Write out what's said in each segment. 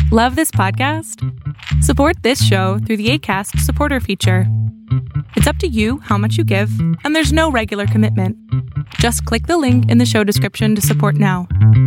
Love this podcast? Support this show through the Acast supporter feature. It's up to you how much you give, and there's no regular commitment. Just click the link in the show description to support now.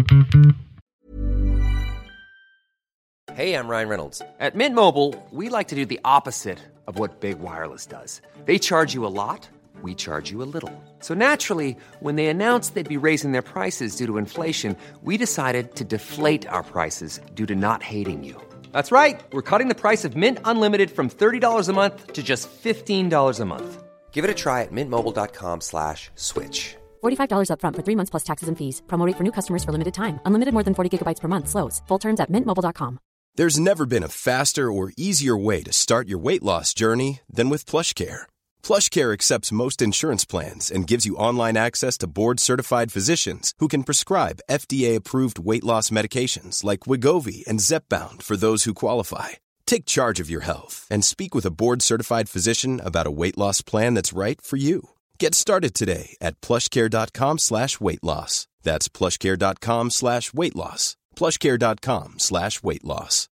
Hey, I'm Ryan Reynolds. At Mint Mobile, we like to do the opposite of what Big Wireless does. They charge you a lot, we charge you a little. So naturally, when they announced they'd be raising their prices due to inflation, we decided to deflate our prices due to not hating you. That's right. We're cutting the price of Mint Unlimited from $30 a month to just $15 a month. Give it a try at mintmobile.com/switch. $45 up front for 3 months plus taxes and fees. Promo rate for new customers for limited time. Unlimited more than 40 gigabytes per month. Slows full terms at mintmobile.com. There's never been a faster or easier way to start your weight loss journey than with PlushCare. PlushCare accepts most insurance plans and gives you online access to board-certified physicians who can prescribe FDA-approved weight loss medications like Wegovy and Zepbound for those who qualify. Take charge of your health and speak with a board-certified physician about a weight loss plan that's right for you. Get started today at plushcare.com/weight loss. That's plushcare.com/weight loss. plushcare.com/weight loss.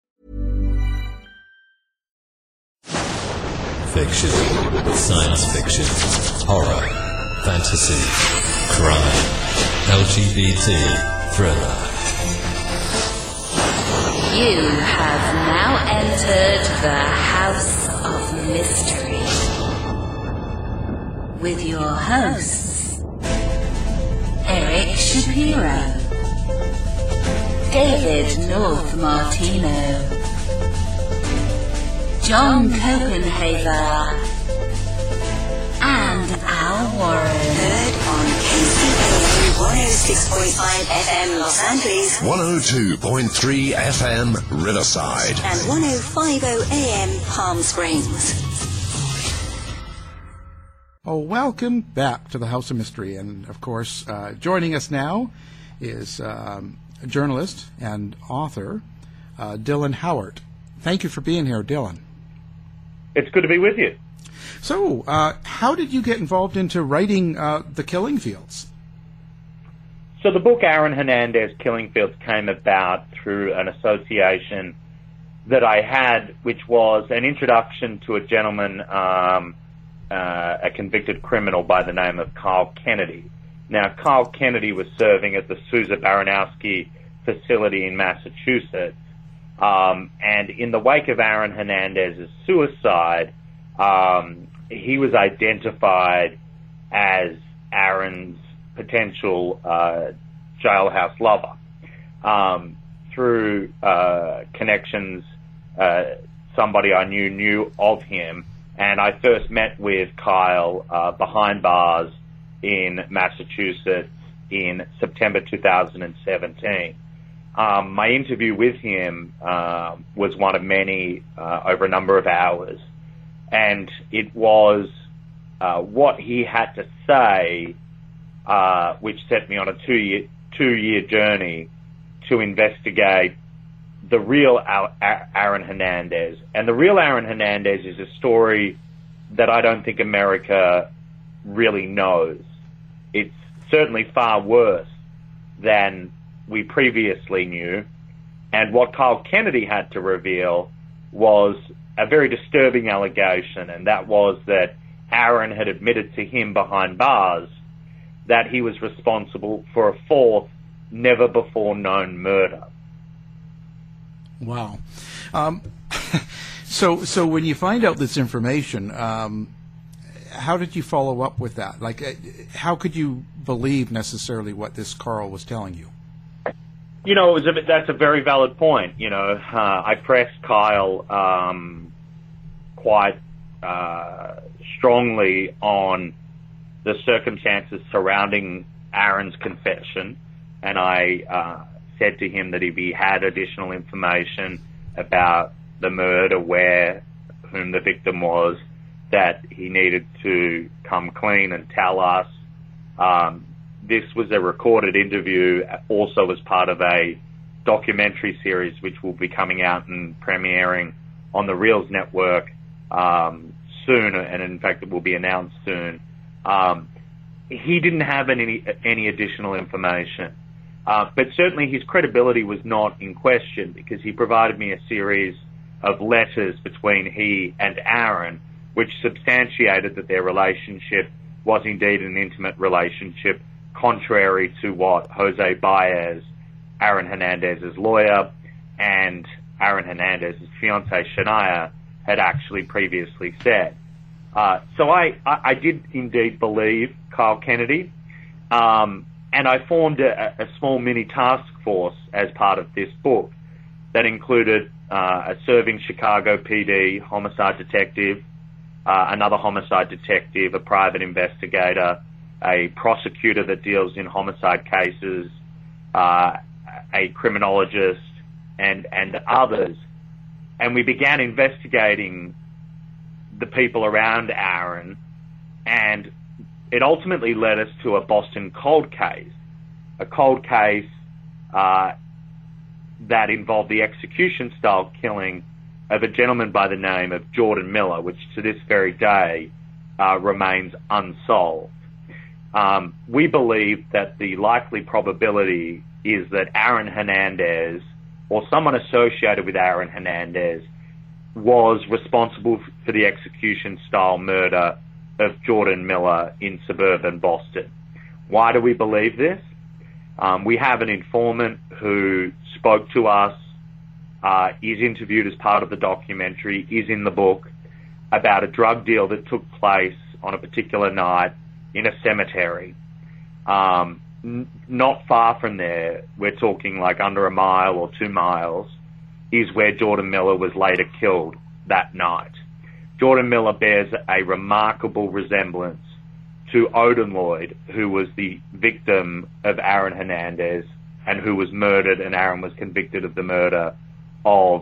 Fiction, science fiction, horror, fantasy, crime, LGBT, thriller. You have now entered the House of Mystery with your hosts, Eric Shapiro, David North Martino, John Copenhaver, and Al Warren. Heard on KCAA 106.5 FM Los Angeles, 102.3 FM Riverside, and 105.0 AM Palm Springs. Oh, welcome back to the House of Mystery. And, of course, joining us now is a journalist and author, Dylan Howard. Thank you for being here, Dylan. It's good to be with you. So, how did you get involved into writing The Killing Fields? So the book Aaron Hernandez, Killing Fields, came about through an association that I had, which was an introduction to a gentleman, a convicted criminal by the name of Kyle Kennedy. Now, Kyle Kennedy was serving at the Sousa Baranowski facility in Massachusetts. And in the wake of Aaron Hernandez's suicide, he was identified as Aaron's potential jailhouse lover. Through connections, somebody I knew of him, and I first met with Kyle behind bars in Massachusetts in September 2017. My interview with him was one of many over a number of hours, and it was what he had to say which set me on a two-year journey to investigate the real Aaron Hernandez. And the real Aaron Hernandez is a story that I don't think America really knows. It's certainly far worse than we previously knew. And what Kyle Kennedy had to reveal was a very disturbing allegation, and that was that Aaron had admitted to him behind bars that he was responsible for a fourth, never-before-known murder. Wow. So when you find out this information, how did you follow up with that? Like, how could you believe necessarily what this Carl was telling you? You know, that's a very valid point. You know, I pressed Kyle quite strongly on the circumstances surrounding Aaron's confession, and I said to him that if he had additional information about the murder, whom the victim was, that he needed to come clean and tell us. This was a recorded interview, also as part of a documentary series which will be coming out and premiering on the Reels Network soon, and in fact it will be announced soon. He didn't have any additional information. But certainly his credibility was not in question because he provided me a series of letters between he and Aaron, which substantiated that their relationship was indeed an intimate relationship, contrary to what Jose Baez, Aaron Hernandez's lawyer, and Aaron Hernandez's fiancée, Shania, had actually previously said. So I did indeed believe Kyle Kennedy, and I formed a small mini task force as part of this book that included a serving Chicago PD homicide detective, another homicide detective, a private investigator, a prosecutor that deals in homicide cases, a criminologist, and others. And we began investigating the people around Aaron, and it ultimately led us to a Boston cold case, a cold case that involved the execution-style killing of a gentleman by the name of Jordan Miller, which to this very day remains unsolved. We believe that the likely probability is that Aaron Hernandez, or someone associated with Aaron Hernandez, was responsible for the execution-style murder of Jordan Miller in suburban Boston. Why do we believe this? We have an informant who spoke to us, is interviewed as part of the documentary, is in the book, about a drug deal that took place on a particular night in a cemetery. Not far from there, we're talking like under a mile or 2 miles, is where Jordan Miller was later killed that night. Jordan Miller bears a remarkable resemblance to Odin Lloyd, who was the victim of Aaron Hernandez and who was murdered, and Aaron was convicted of the murder of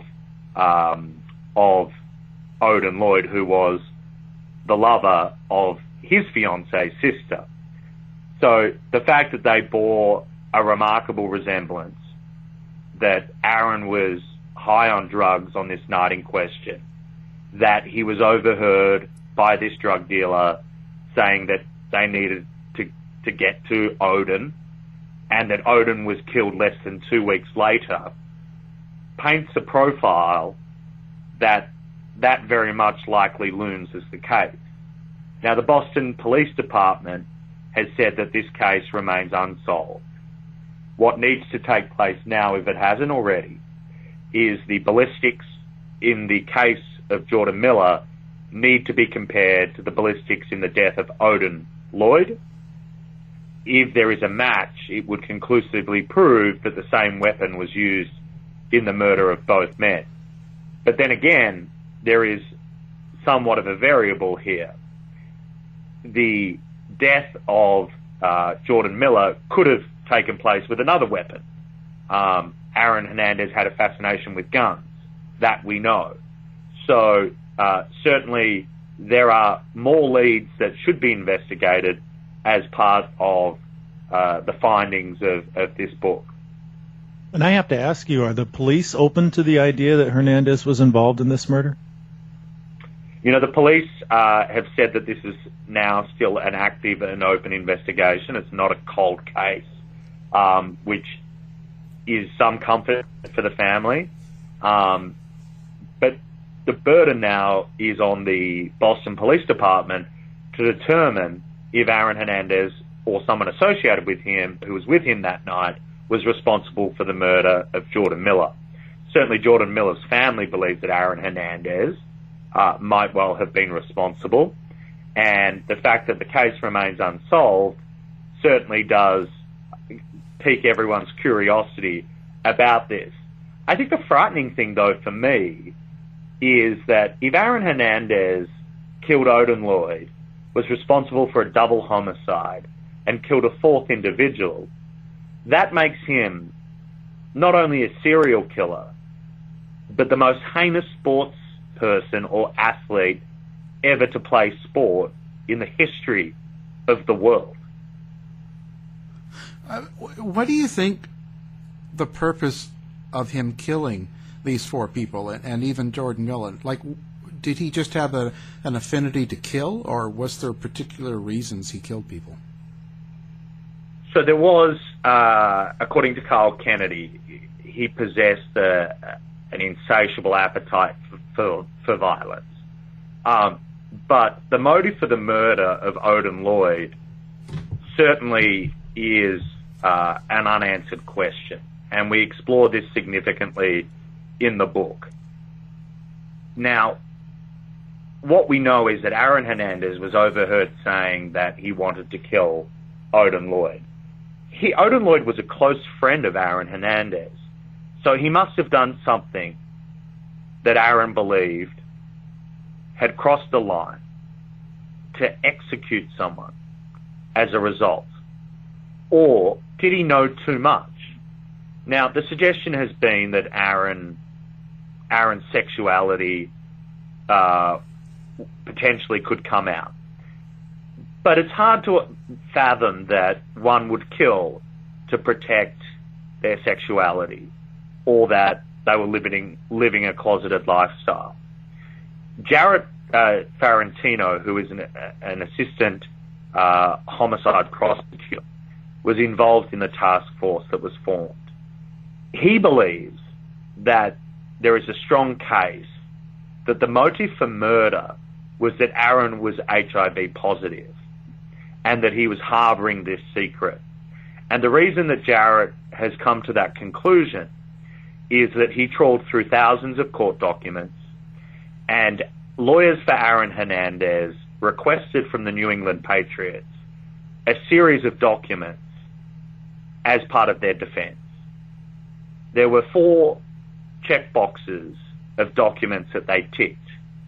Odin Lloyd, who was the lover of his fiancee's sister. So the fact that they bore a remarkable resemblance, that Aaron was high on drugs on this night in question, that he was overheard by this drug dealer saying that they needed to get to Odin, and that Odin was killed less than 2 weeks later, paints a profile that very much likely looms as the case. Now, the Boston Police Department has said that this case remains unsolved. What needs to take place now, if it hasn't already, is the ballistics in the case of Jordan Miller need to be compared to the ballistics in the death of Odin Lloyd. If there is a match, it would conclusively prove that the same weapon was used in the murder of both men. But then again, there is somewhat of a variable here. The death of Jordan Miller could have taken place with another weapon. Aaron Hernandez had a fascination with guns. That we know. So certainly there are more leads that should be investigated as part of the findings of this book. And I have to ask you, are the police open to the idea that Hernandez was involved in this murder? You know, the police have said that this is now still an active and open investigation. It's not a cold case, which is some comfort for the family. But the burden now is on the Boston Police Department to determine if Aaron Hernandez or someone associated with him who was with him that night was responsible for the murder of Jordan Miller. Certainly Jordan Miller's family believes that Aaron Hernandez might well have been responsible, and the fact that the case remains unsolved certainly does pique everyone's curiosity about this. I think the frightening thing, though, for me, is that if Aaron Hernandez killed Odin Lloyd, was responsible for a double homicide, and killed a fourth individual, that makes him not only a serial killer, but the most heinous sports person or athlete ever to play sport in the history of the world. What do you think the purpose of him killing these four people and even Jordan Miller? Like, did he just have an affinity to kill, or was there particular reasons he killed people? So there was, according to Kyle Kennedy, he possessed an insatiable appetite for violence. But the motive for the murder of Odin Lloyd certainly is an unanswered question, and we explore this significantly in the book. Now, what we know is that Aaron Hernandez was overheard saying that he wanted to kill Odin Lloyd. Odin Lloyd was a close friend of Aaron Hernandez, so he must have done something that Aaron believed had crossed the line to execute someone as a result. Or did he know too much? Now, the suggestion has been that Aaron's sexuality potentially could come out. But it's hard to fathom that one would kill to protect their sexuality, or that they were living a closeted lifestyle. Jarrett Farentino, who is an assistant homicide prosecutor, was involved in the task force that was formed. He believes that there is a strong case that the motive for murder was that Aaron was HIV positive and that he was harboring this secret. And the reason that Jarrett has come to that conclusion is that he trawled through thousands of court documents, and lawyers for Aaron Hernandez requested from the New England Patriots a series of documents as part of their defense. There were 4 checkboxes of documents that they ticked.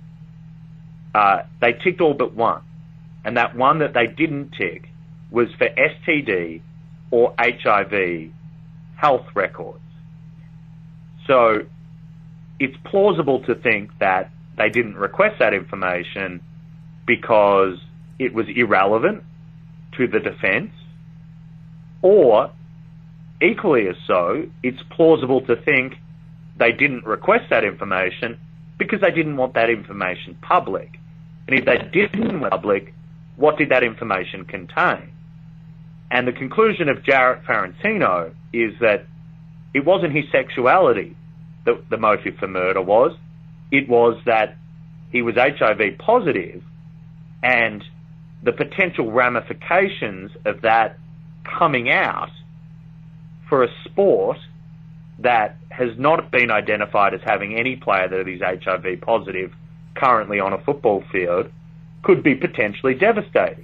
They ticked all but one, and that one that they didn't tick was for STD or HIV health records. So it's plausible to think that they didn't request that information because it was irrelevant to the defense, or equally as so, it's plausible to think they didn't request that information because they didn't want that information public. And if they didn't want public, what did that information contain? And the conclusion of Jarrett Farentino is that it wasn't his sexuality that the motive for murder was. It was that he was HIV positive, and the potential ramifications of that coming out for a sport that has not been identified as having any player that is HIV positive currently on a football field could be potentially devastating.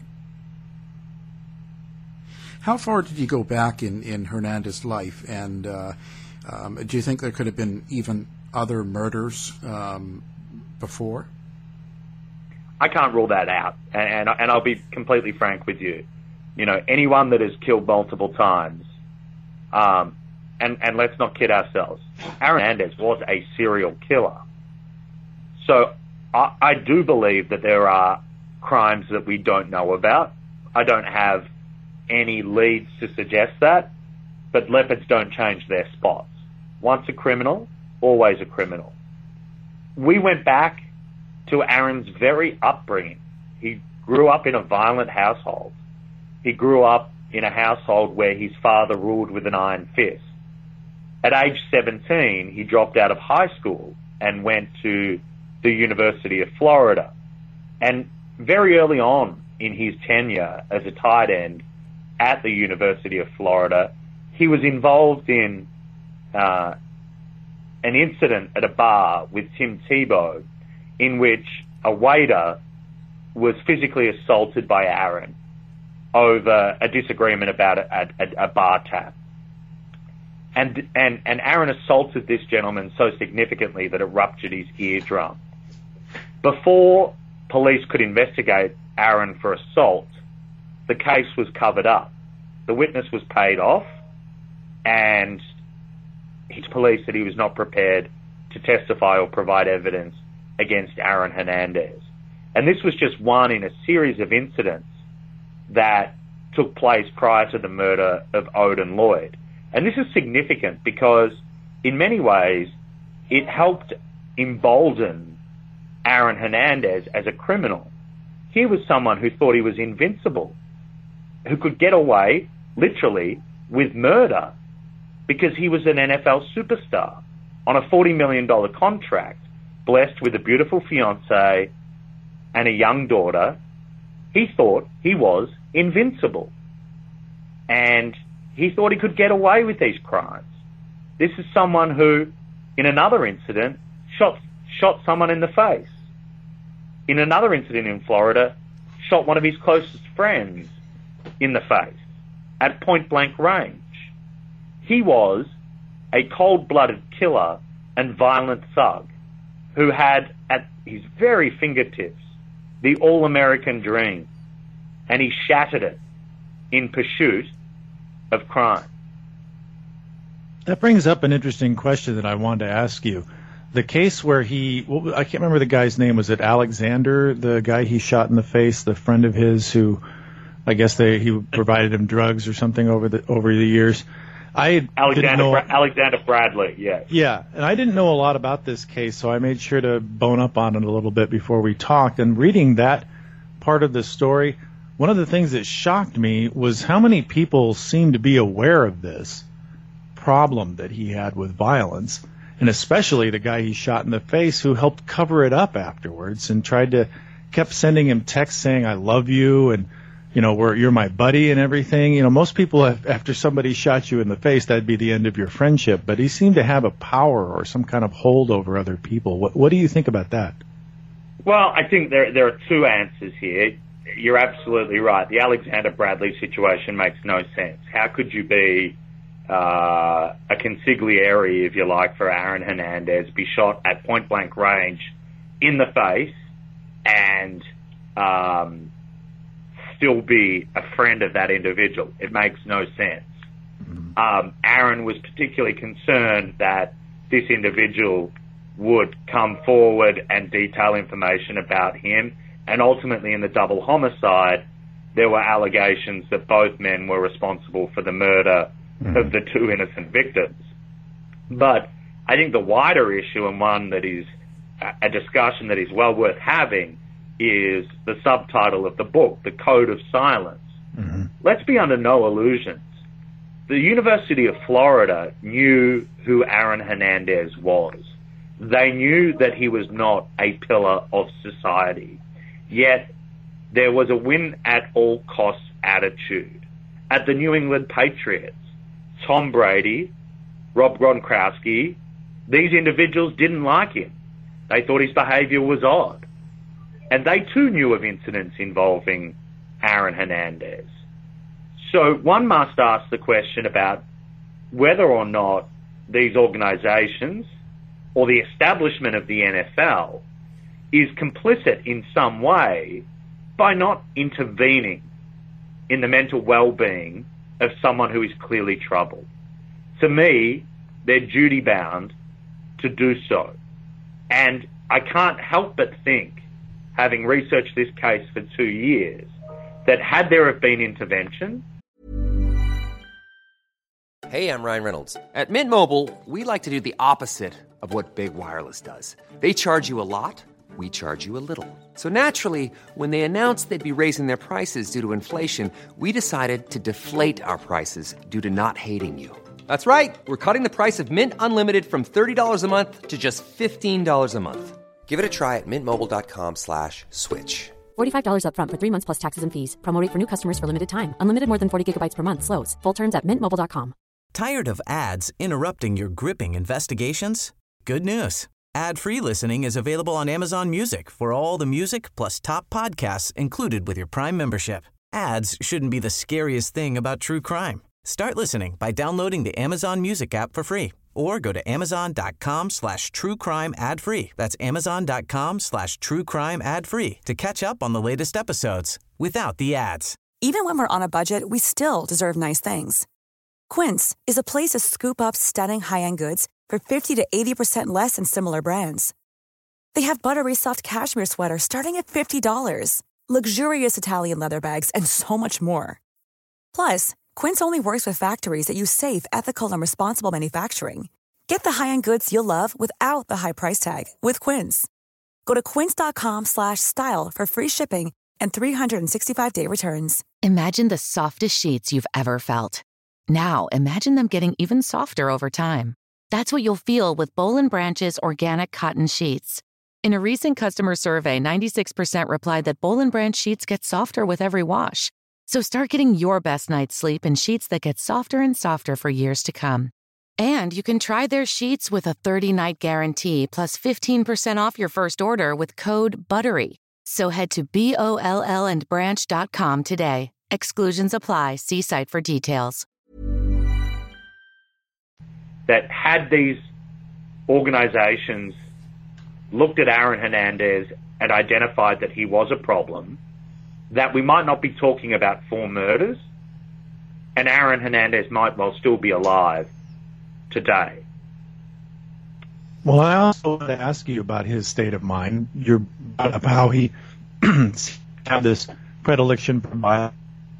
How far did you go back in Hernandez's life, and do you think there could have been even other murders before? I can't rule that out, and I'll be completely frank with you. You know, anyone that has killed multiple times, and let's not kid ourselves, Aaron Hernandez was a serial killer. So I do believe that there are crimes that we don't know about. I don't have any leads to suggest that, but leopards don't change their spots. Once a criminal, always a criminal. We went back to Aaron's very upbringing. He grew up in a violent household. He grew up in a household where his father ruled with an iron fist. At age 17, he dropped out of high school and went to the University of Florida. And very early on in his tenure as a tight end at the University of Florida, he was involved in an incident at a bar with Tim Tebow in which a waiter was physically assaulted by Aaron over a disagreement about a bar tab. And Aaron assaulted this gentleman so significantly that it ruptured his eardrum. Before police could investigate Aaron for assault, the case was covered up. The witness was paid off, and his police said he was not prepared to testify or provide evidence against Aaron Hernandez. And this was just one in a series of incidents that took place prior to the murder of Odin Lloyd. And this is significant because, in many ways, it helped embolden Aaron Hernandez as a criminal. He was someone who thought he was invincible, who could get away literally, with murder because he was an NFL superstar on a $40 million contract, blessed with a beautiful fiancée and a young daughter. He thought he was invincible. And he thought he could get away with these crimes. This is someone who, in another incident, shot someone in the face. In another incident in Florida, shot one of his closest friends in the face at point-blank range. He was a cold-blooded killer and violent thug who had at his very fingertips the all-American dream, and he shattered it in pursuit of crime. That brings up an interesting question that I wanted to ask you. The case where I can't remember the guy's name. Was it Alexander, the guy he shot in the face, the friend of his who, I guess he provided him drugs or something over the years? Alexander Bradley, yes. Yeah, and I didn't know a lot about this case, so I made sure to bone up on it a little bit before we talked. And reading that part of the story, one of the things that shocked me was how many people seemed to be aware of this problem that he had with violence, and especially the guy he shot in the face who helped cover it up afterwards and kept sending him texts saying, "I love you," and, you're my buddy and everything. Most people, after somebody shot you in the face, that'd be the end of your friendship, but he seemed to have a power or some kind of hold over other people. What do you think about that? Well, I think there are two answers here. You're absolutely right. The Alexander Bradley situation makes no sense. How could you be a consigliere, if you like, for Aaron Hernandez, be shot at point-blank range in the face and still be a friend of that individual? It makes no sense. Aaron was particularly concerned that this individual would come forward and detail information about him, and ultimately in the double homicide, there were allegations that both men were responsible for the murder of the two innocent victims. But I think the wider issue, and one that is a discussion that is well worth having, is the subtitle of the book, The Code of Silence. Let's be under no illusions. The University of Florida knew who Aaron Hernandez was. They knew that he was not a pillar of society. Yet there was a win-at-all-costs attitude. At the New England Patriots, Tom Brady, Rob Gronkowski, these individuals didn't like him. They thought his behavior was odd. And they too knew of incidents involving Aaron Hernandez. So one must ask the question about whether or not these organizations or the establishment of the NFL is complicit in some way by not intervening in the mental well-being of someone who is clearly troubled. To me, they're duty-bound to do so. And I can't help but think, having researched this case for 2 years, that had there have been intervention... Hey, I'm Ryan Reynolds. At Mint Mobile, we like to do the opposite of what Big Wireless does. They charge you a lot, we charge you a little. So naturally, when they announced they'd be raising their prices due to inflation, we decided to deflate our prices due to not hating you. That's right. We're cutting the price of Mint Unlimited from $30 a month to just $15 a month. Give it a try at mintmobile.com/switch. $45 up front for 3 months plus taxes and fees. Promo rate for new customers for limited time. Unlimited more than 40 gigabytes per month. Slows full terms at mintmobile.com. Tired of ads interrupting your gripping investigations? Good news. Ad-free listening is available on Amazon Music for all the music plus top podcasts included with your Prime membership. Ads shouldn't be the scariest thing about true crime. Start listening by downloading the Amazon Music app for free or go to amazon.com/truecrime ad-free. That's amazon.com/truecrime ad-free to catch up on the latest episodes without the ads. Even when we're on a budget, we still deserve nice things. Quince is a place to scoop up stunning high-end goods for 50 to 80% less than similar brands. They have buttery soft cashmere sweaters starting at $50, luxurious Italian leather bags, and so much more. Plus, Quince only works with factories that use safe, ethical, and responsible manufacturing. Get the high-end goods you'll love without the high price tag with Quince. Go to quince.com/style for free shipping and 365-day returns. Imagine the softest sheets you've ever felt. Now, imagine them getting even softer over time. That's what you'll feel with Boll & Branch's organic cotton sheets. In a recent customer survey, 96% replied that Boll & Branch sheets get softer with every wash. So start getting your best night's sleep in sheets that get softer and softer for years to come. And you can try their sheets with a 30-night guarantee plus 15% off your first order with code BUTTERY. So head to BOLLandbranch.com today. Exclusions apply. See site for details. That had these organizations looked at Aaron Hernandez and identified that he was a problem, that we might not be talking about 4 murders, and Aaron Hernandez might well still be alive today. Well, I also want to ask you about his state of mind. You're brought up how he had this predilection for violence,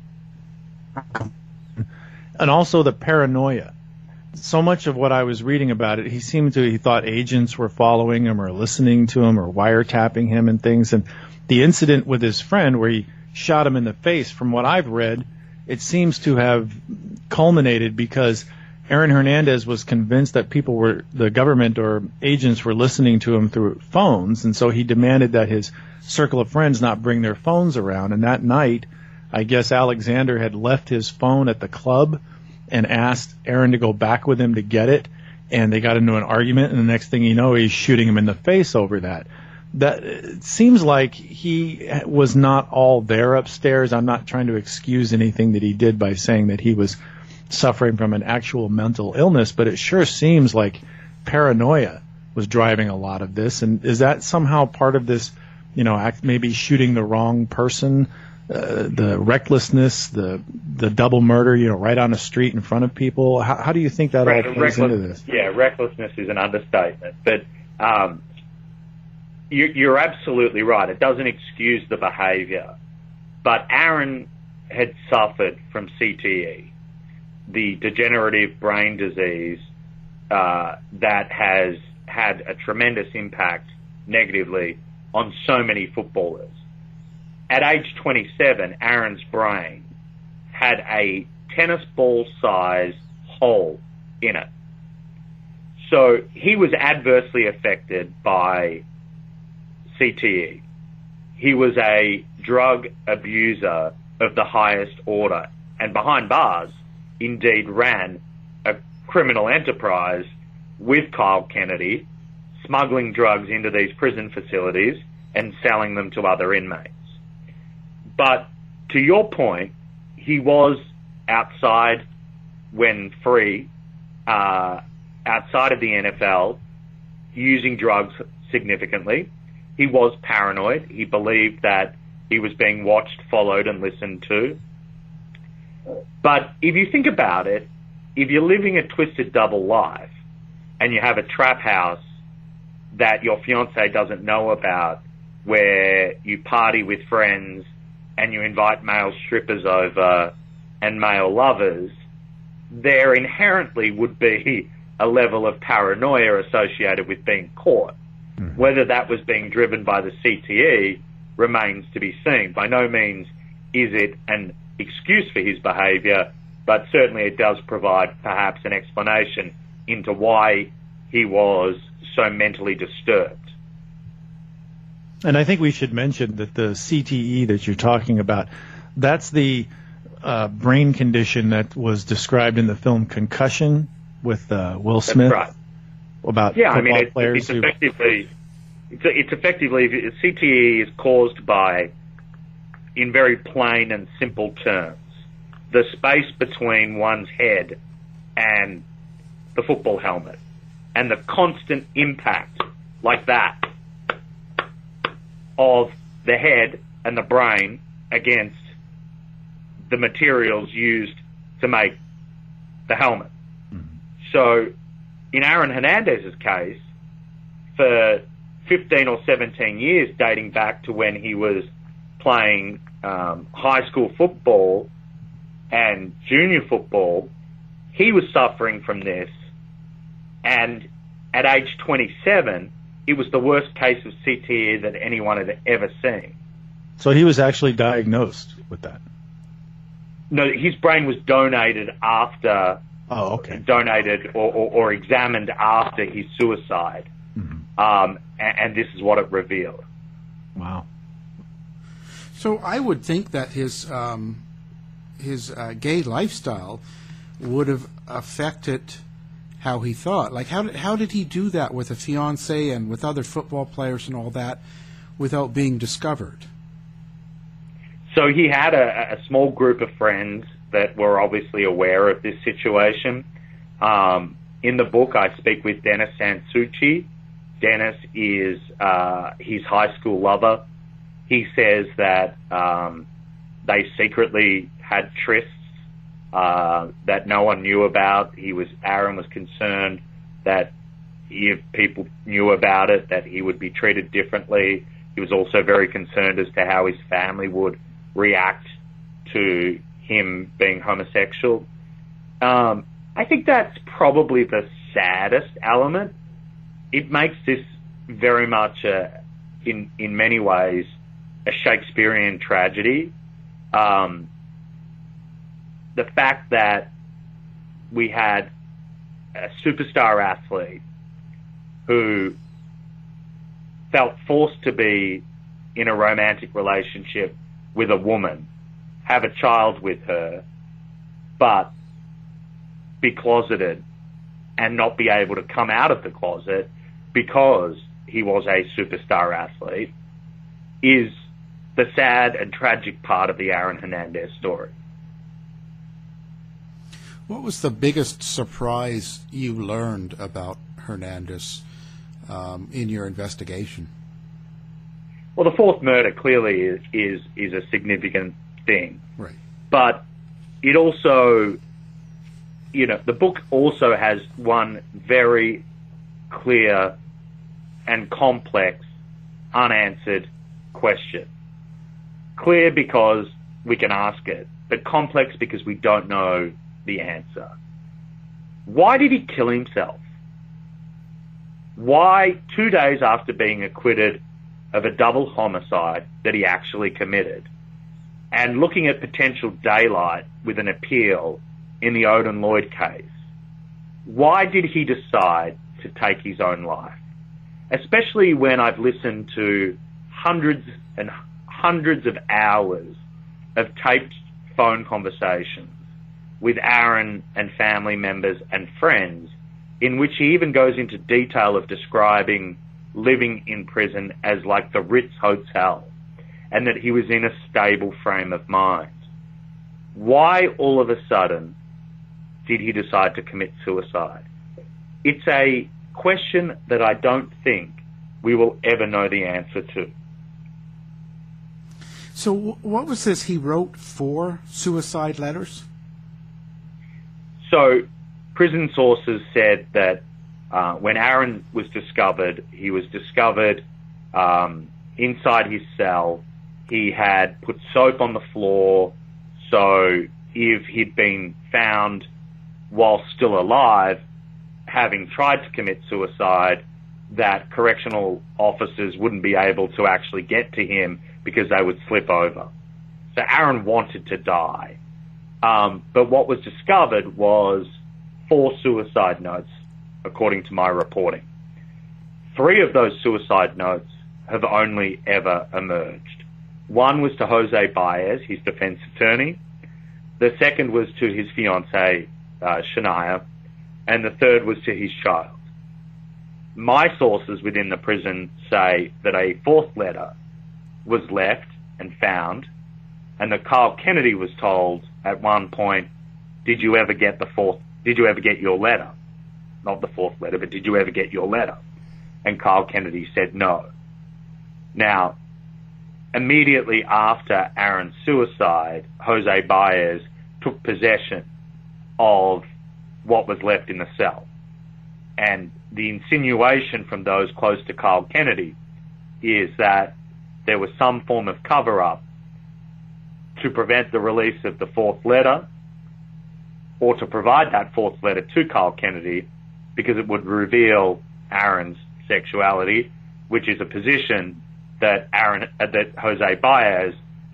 and also the paranoia. So much of what I was reading about it, he thought agents were following him or listening to him or wiretapping him and things. And the incident with his friend where he shot him in the face, from what I've read, it seems to have culminated because Aaron Hernandez was convinced that the government or agents were listening to him through phones. And so he demanded that his circle of friends not bring their phones around. And that night, I guess Alexander had left his phone at the club and asked Aaron to go back with him to get it, and they got into an argument, and the next thing you know, he's shooting him in the face over that. It seems like he was not all there upstairs. I'm not trying to excuse anything that he did by saying that he was suffering from an actual mental illness, but it sure seems like paranoia was driving a lot of this. And is that somehow part of this, maybe shooting the wrong person? The recklessness, the double murder, right on the street in front of people. How do you think that all plays into this? Yeah, recklessness is an understatement. But you're absolutely right. It doesn't excuse the behavior. But Aaron had suffered from CTE, the degenerative brain disease that has had a tremendous impact negatively on so many footballers. At age 27, Aaron's brain had a tennis ball size hole in it. So he was adversely affected by CTE. He was a drug abuser of the highest order, and behind bars, indeed ran a criminal enterprise with Kyle Kennedy, smuggling drugs into these prison facilities and selling them to other inmates. But to your point, he was outside when free, outside of the NFL, using drugs significantly. He was paranoid. He believed that he was being watched, followed, and listened to. But if you think about it, if you're living a twisted double life and you have a trap house that your fiancé doesn't know about, where you party with friends and you invite male strippers over and male lovers, there inherently would be a level of paranoia associated with being caught. Mm-hmm. Whether that was being driven by the CTE remains to be seen. By no means is it an excuse for his behaviour, but certainly it does provide perhaps an explanation into why he was so mentally disturbed. And I think we should mention that the CTE that you're talking about, that's the brain condition that was described in the film Concussion with Will Smith. That's right. About football players. It's effectively CTE is caused by, in very plain and simple terms, the space between one's head and the football helmet, and the constant impact like that of the head and the brain against the materials used to make the helmet. Mm-hmm. So in Aaron Hernandez's case, for 15 or 17 years, dating back to when he was playing high school football and junior football, he was suffering from this. And at age 27, it was the worst case of CTE that anyone had ever seen. So he was actually diagnosed with that? No, his brain was donated after. Oh, okay. Donated or examined after his suicide, and this is what it revealed. Wow. So I would think that his gay lifestyle would have affected how he thought. Like, how did he do that with a fiancée and with other football players and all that without being discovered? So he had a small group of friends that were obviously aware of this situation. In the book, I speak with Dennis Sansucci. Dennis is his high school lover. He says that they secretly had trysts that no one knew about. Aaron was concerned that if people knew about it, that he would be treated differently. He was also very concerned as to how his family would react to him being homosexual. I think that's probably the saddest element. It makes this very much, in many ways, a Shakespearean tragedy. The fact that we had a superstar athlete who felt forced to be in a romantic relationship with a woman, have a child with her, but be closeted and not be able to come out of the closet because he was a superstar athlete, is the sad and tragic part of the Aaron Hernandez story. What was the biggest surprise you learned about Hernandez in your investigation? Well, the fourth murder clearly is a significant thing. Right. But it also, the book also has one very clear and complex unanswered question. Clear because we can ask it, but complex because we don't know the answer. Why did he kill himself? Why, 2 days after being acquitted of a double homicide that he actually committed, and looking at potential daylight with an appeal in the Odin Lloyd case, why did he decide to take his own life? Especially when I've listened to hundreds and hundreds of hours of taped phone conversations with Aaron and family members and friends, in which he even goes into detail of describing living in prison as like the Ritz Hotel, and that he was in a stable frame of mind. Why all of a sudden did he decide to commit suicide? It's a question that I don't think we will ever know the answer to. So what was this? He wrote 4 suicide letters? So prison sources said that when Aaron was discovered, he was discovered inside his cell. He had put soap on the floor, so if he'd been found while still alive, having tried to commit suicide, that correctional officers wouldn't be able to actually get to him because they would slip over. So Aaron wanted to die. But what was discovered was 4 suicide notes, according to my reporting. 3 of those suicide notes have only ever emerged. One was to Jose Baez, his defense attorney. The second was to his fiancée, Shania. And the third was to his child. My sources within the prison say that a 4th letter was left and found, and that Kyle Kennedy was told at one point, did you ever get your letter? Not the 4th letter, but did you ever get your letter? And Kyle Kennedy said no. Now, immediately after Aaron's suicide, Jose Baez took possession of what was left in the cell. And the insinuation from those close to Kyle Kennedy is that there was some form of cover-up to prevent the release of the 4th letter, or to provide that 4th letter to Kyle Kennedy, because it would reveal Aaron's sexuality, which is a position that Jose Baez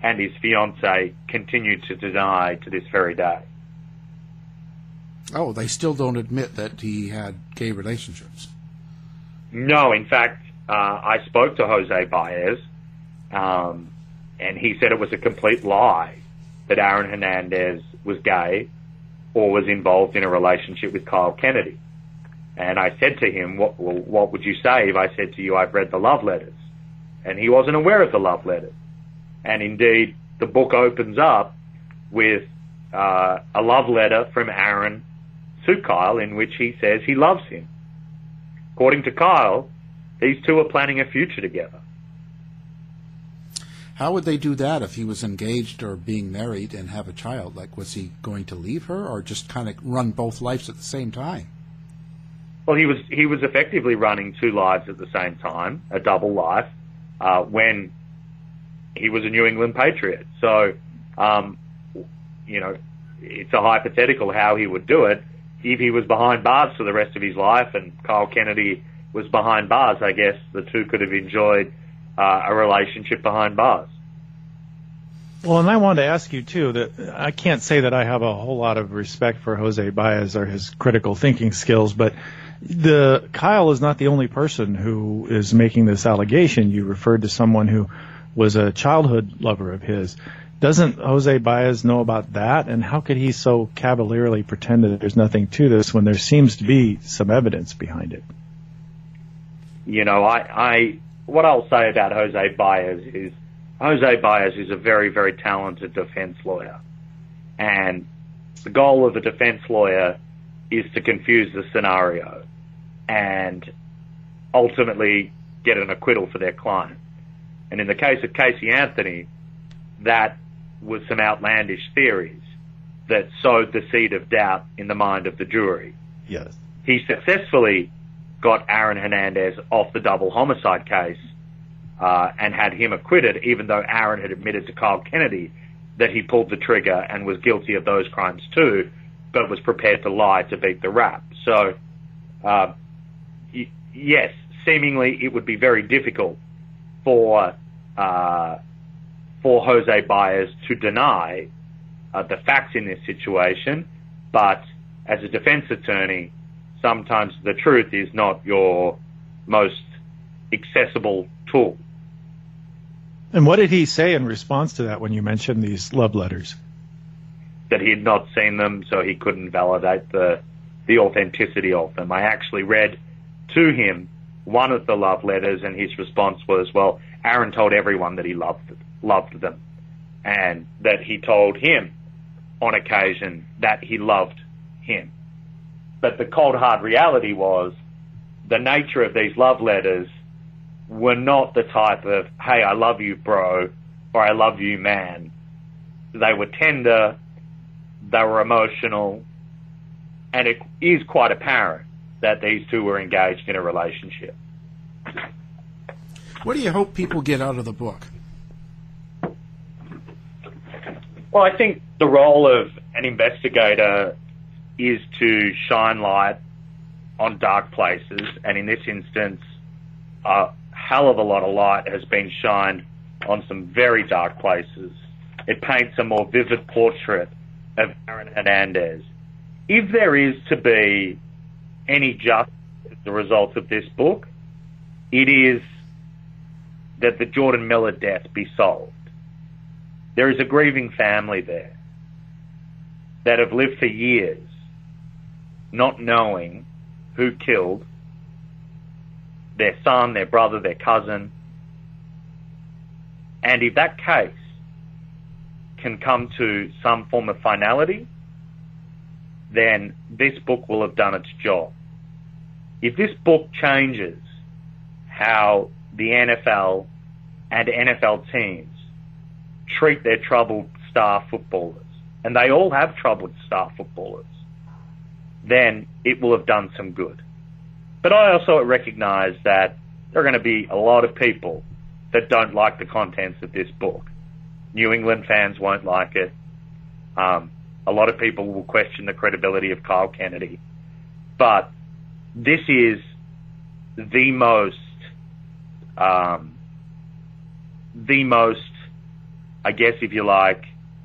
and his fiancée continue to deny to this very day. Oh, they still don't admit that he had gay relationships? No, in fact, I spoke to Jose Baez, and he said it was a complete lie that Aaron Hernandez was gay or was involved in a relationship with Kyle Kennedy. And I said to him, what would you say if I said to you, I've read the love letters? And he wasn't aware of the love letters. And indeed, the book opens up with a love letter from Aaron to Kyle in which he says he loves him. According to Kyle, these two are planning a future together. How would they do that if he was engaged or being married and have a child? Like, was he going to leave her or just kind of run both lives at the same time? Well, he was effectively running two lives at the same time, a double life, when he was a New England Patriot. So, it's a hypothetical how he would do it. If he was behind bars for the rest of his life and Kyle Kennedy was behind bars, I guess the two could have enjoyed a relationship behind bars. Well, and I wanted to ask you, too, that I can't say that I have a whole lot of respect for Jose Baez or his critical thinking skills, but Kyle is not the only person who is making this allegation. You referred to someone who was a childhood lover of his. Doesn't Jose Baez know about that? And how could he so cavalierly pretend that there's nothing to this when there seems to be some evidence behind it? What I'll say about Jose Baez is a very, very talented defense lawyer. And the goal of a defense lawyer is to confuse the scenario and ultimately get an acquittal for their client. And in the case of Casey Anthony, that was some outlandish theories that sowed the seed of doubt in the mind of the jury. Yes. He successfully got Aaron Hernandez off the double homicide case and had him acquitted, even though Aaron had admitted to Kyle Kennedy that he pulled the trigger and was guilty of those crimes too, but was prepared to lie to beat the rap. So, yes, seemingly it would be very difficult for Jose Baez to deny the facts in this situation, but as a defense attorney, sometimes the truth is not your most accessible tool. And what did he say in response to that when you mentioned these love letters? That he had not seen them, so he couldn't validate the authenticity of them. I actually read to him one of the love letters, and his response was, well, Aaron told everyone that he loved them, and that he told him on occasion that he loved him. But the cold, hard reality was the nature of these love letters were not the type of, hey, I love you, bro, or I love you, man. They were tender, they were emotional, and it is quite apparent that these two were engaged in a relationship. What do you hope people get out of the book? Well, I think the role of an investigator is to shine light on dark places, and in this instance, a hell of a lot of light has been shined on some very dark places. It paints a more vivid portrait of Aaron Hernandez. If there is to be any justice as a result of this book, it is that the Jordan Miller death be solved. There is a grieving family there that have lived for years not knowing who killed their son, their brother, their cousin. And if that case can come to some form of finality, then this book will have done its job. If this book changes how the NFL and NFL teams treat their troubled star footballers, and they all have troubled star footballers, then it will have done some good. But I also recognize that there are going to be a lot of people that don't like the contents of this book. New England fans won't like it. A lot of people will question the credibility of Kyle Kennedy. But this is the most I guess if you like,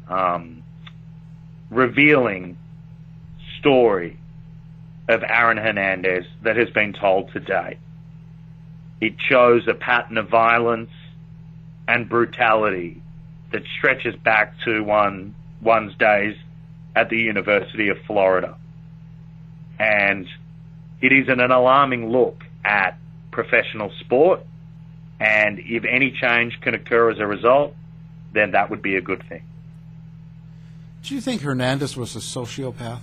revealing story of Aaron Hernandez that has been told to date. It shows a pattern of violence and brutality that stretches back to one's days at the University of Florida. And it is an alarming look at professional sport, and if any change can occur as a result, then that would be a good thing. Do you think Hernandez was a sociopath?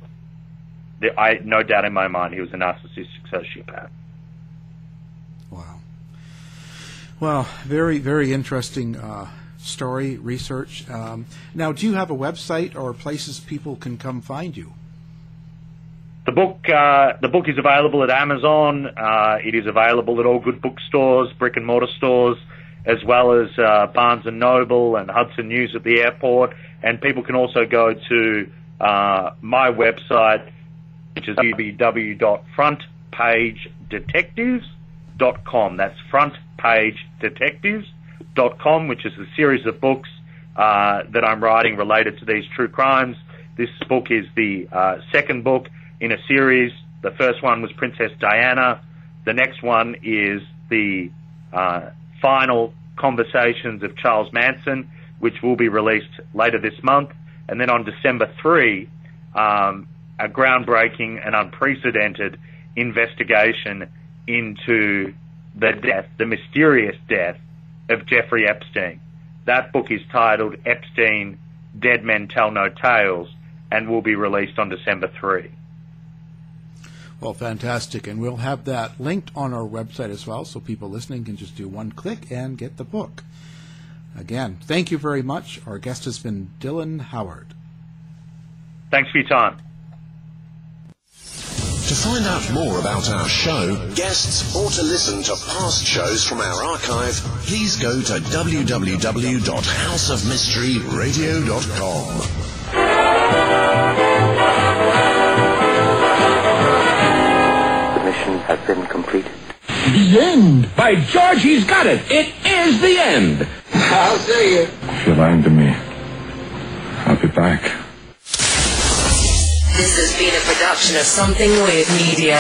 No doubt in my mind he was a narcissistic sociopath. Wow. Well, very, very interesting story, research. Now, do you have a website or places people can come find you? The book is available at Amazon. It is available at all good bookstores, brick and mortar stores, as well as Barnes and Noble and Hudson News at the airport. And people can also go to my website, which is www.frontpagedetectives.com. That's frontpagedetectives.com, which is a series of books that I'm writing related to these true crimes. This book is the second book in a series. The first one was Princess Diana. The next one is the final conversations of Charles Manson, which will be released later this month. And then on December 3, a groundbreaking and unprecedented investigation into the mysterious death of Jeffrey Epstein. That book is titled Epstein, Dead Men Tell No Tales, and will be released on December 3. Well, fantastic. And we'll have that linked on our website as well, so people listening can just do one click and get the book. Again, thank you very much. Our guest has been Dylan Howard. Thanks for your time. To find out more about our show, guests, or to listen to past shows from our archive, please go to www.houseofmysteryradio.com. The mission has been completed. The end! By George, he's got it! It is the end! I'll see you. If you're lying to me, I'll be back. This has been a production of Something Weird Media.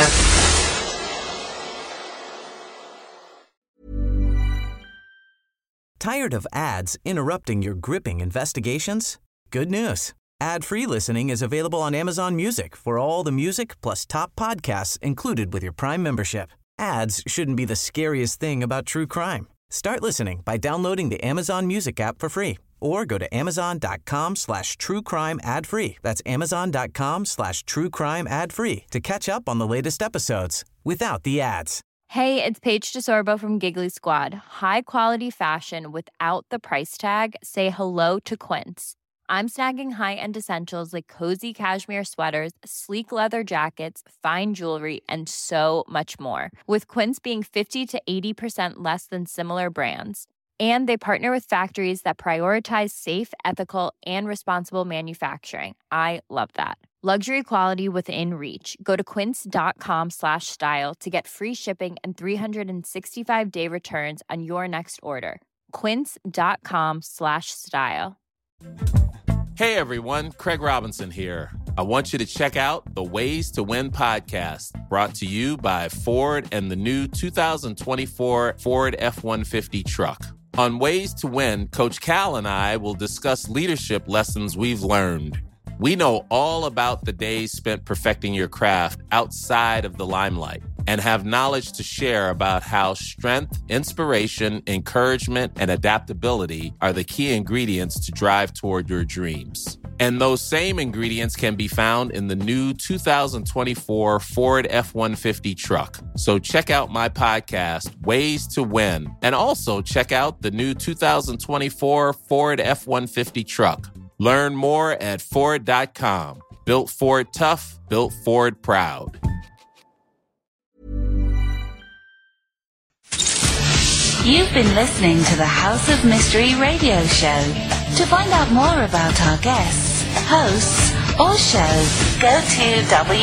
Tired of ads interrupting your gripping investigations? Good news. Ad-free listening is available on Amazon Music for all the music plus top podcasts included with your Prime membership. Ads shouldn't be the scariest thing about true crime. Start listening by downloading the Amazon Music app for free or go to amazon.com/truecrime ad-free. That's amazon.com/truecrime ad-free to catch up on the latest episodes without the ads. Hey, it's Paige DeSorbo from Giggly Squad. High quality fashion without the price tag. Say hello to Quince. I'm snagging high-end essentials like cozy cashmere sweaters, sleek leather jackets, fine jewelry, and so much more. With Quince being 50 to 80% less than similar brands. And they partner with factories that prioritize safe, ethical, and responsible manufacturing. I love that. Luxury quality within reach. Go to quince.com/style to get free shipping and 365-day returns on your next order. Quince.com/style. Hey everyone, Craig Robinson here. I want you to check out the Ways to Win podcast, brought to you by Ford and the new 2024 Ford F-150 truck. On Ways to Win, Coach Cal and I will discuss leadership lessons we've learned. We know all about the days spent perfecting your craft outside of the limelight and have knowledge to share about how strength, inspiration, encouragement, and adaptability are the key ingredients to drive toward your dreams. And those same ingredients can be found in the new 2024 Ford F-150 truck. So check out my podcast, Ways to Win, and also check out the new 2024 Ford F-150 truck. Learn more at Ford.com. Built Ford tough, built Ford proud. You've been listening to the House of Mystery radio show. To find out more about our guests, hosts, or shows, go to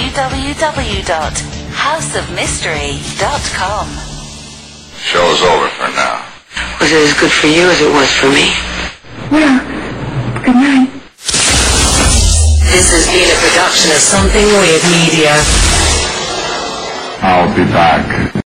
www.houseofmystery.com. Show's over for now. Was it as good for you as it was for me? Well, good night. This has been a production of Something Weird Media. I'll be back.